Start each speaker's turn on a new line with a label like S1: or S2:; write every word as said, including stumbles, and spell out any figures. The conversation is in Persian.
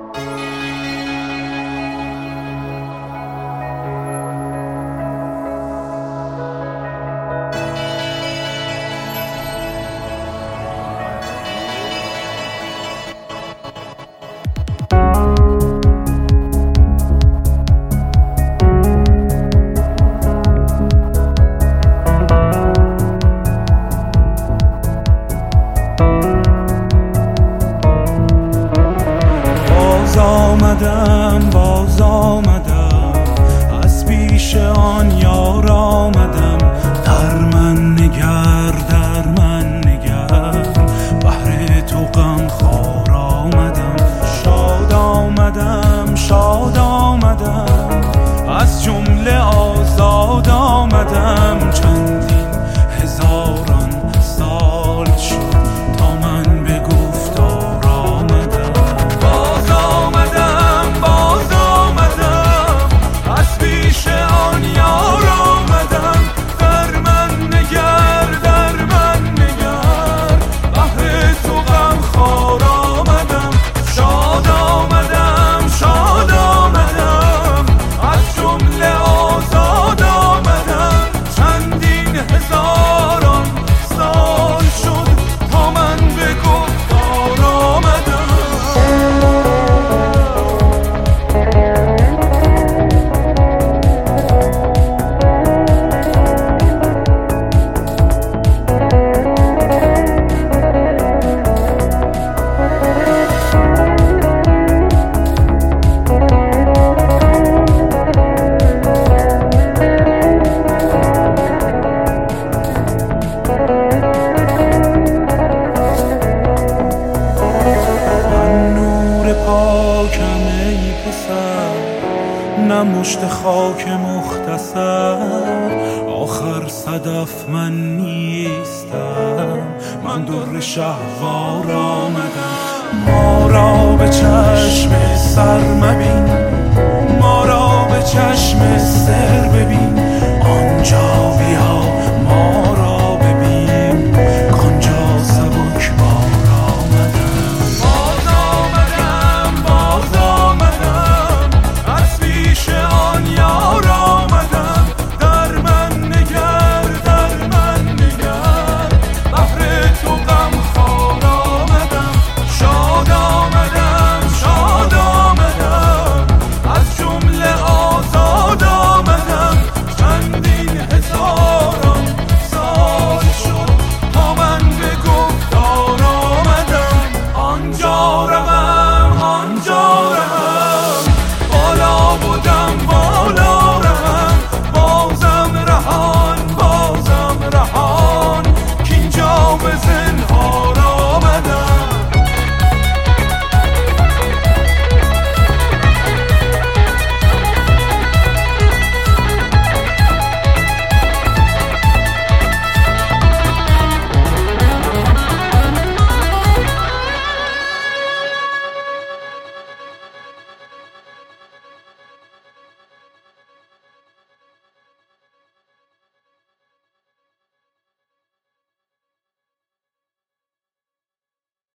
S1: آمدم باز آمدم از پیش آن یار آمدم. در من نگر در من نگر بهر تو غم خوار آمدم. شاد آمدم شاد آمدم از جمله آزاد آمدم. چندین هزاران سال شد تا من به گفتار آمدم. باز آمدم باز آمدم از پیش آن یار آمدم. در من نگر در من نگر بهر تو غم خوار آمدم. شاد آمدم شاد آمدم از جمله آزاد آمدم. چندین هزاران سال شد تا من به گفتار آمدم. پاکم ای پسر نه مشت خاک مختصر. آخر صدف من نیستم من در شهوار آمدم. ما را به چشم سر مبین ما را به چشم سر ببین. آنجا بیا ما را